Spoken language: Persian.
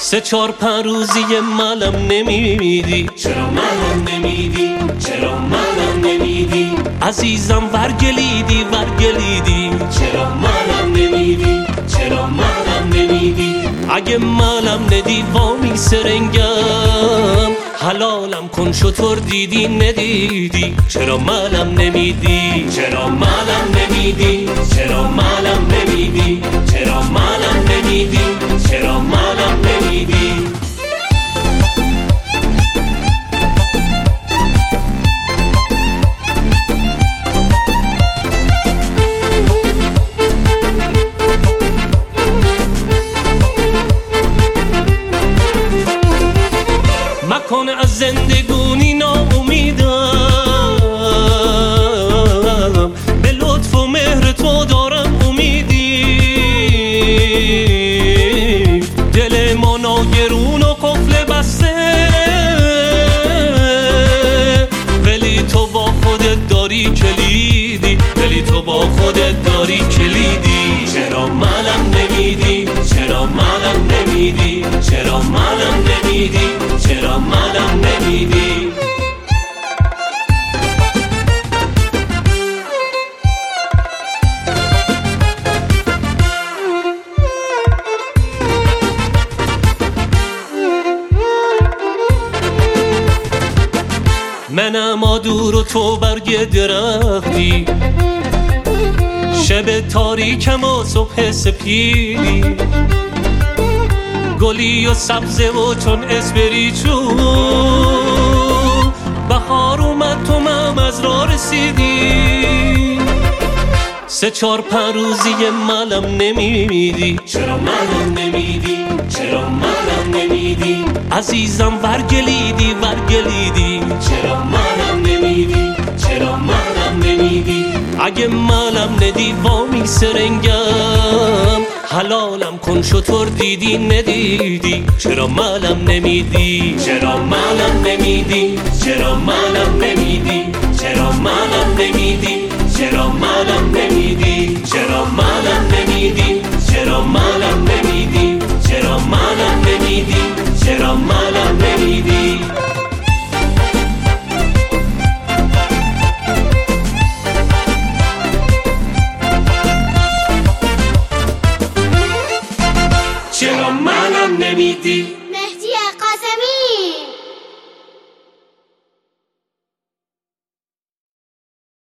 سه چار پنج روزی مالم نمیدی، چرا مالم نمیدی، چرا مالم نمیدی؟ عزیزم ورگلیدی ورگلیدی، چرا مالم نمیدی، چرا مالم نمیدی؟ اگه مالم ندی وامی سرنگم، حلالم کن شطور دیدی ندیدی، چرا مالم نمیدی، چرا مالم نمیدی، چرا مالم نمیدی، چرا مالم نمیدی، چرا مالم نمیدی؟ مکنه از زندگونی ناامیدم، به لطف و مهر تو دارم امیدی. دل ما ناگرون و قفل بسته، ولی تو با خودت داری کلیدی، ولی تو با خودت داری کلیدی. چرا مالم نمیدی، چرا مالم نمیدی، چرا مالم نمیدی، چرا مالم نمیدی؟ منم آدور و تو برگ درختی، شب تاریکم و صبح سپیدی، گلی و سبزه و چون اسپری چون بهار اومد تو مم از راه رسیدی. سه چار پنج روزی مالم نمیدی، چرا مالم نمیدی، چرا مالم نمیدی؟ عزیزم ورگلیدی ورگلیدی، چرا مالم نمیدی، چرا مالم نمیدی؟ اگه مالم ندی وامی سرنگم، حلالم کن شطور دیدی ندیدی، چرا مالم نمیدی، چرا مالم نمیدی، چرا مالم نمیدی، چرا مالم نمیدی، چرا مالم نمیدی، چرا مالم نمیدی، چرا مالم نمیدی، چرا مالم نمیدی، چرا مالم نمیدی؟ چرا مالم نمیدی؟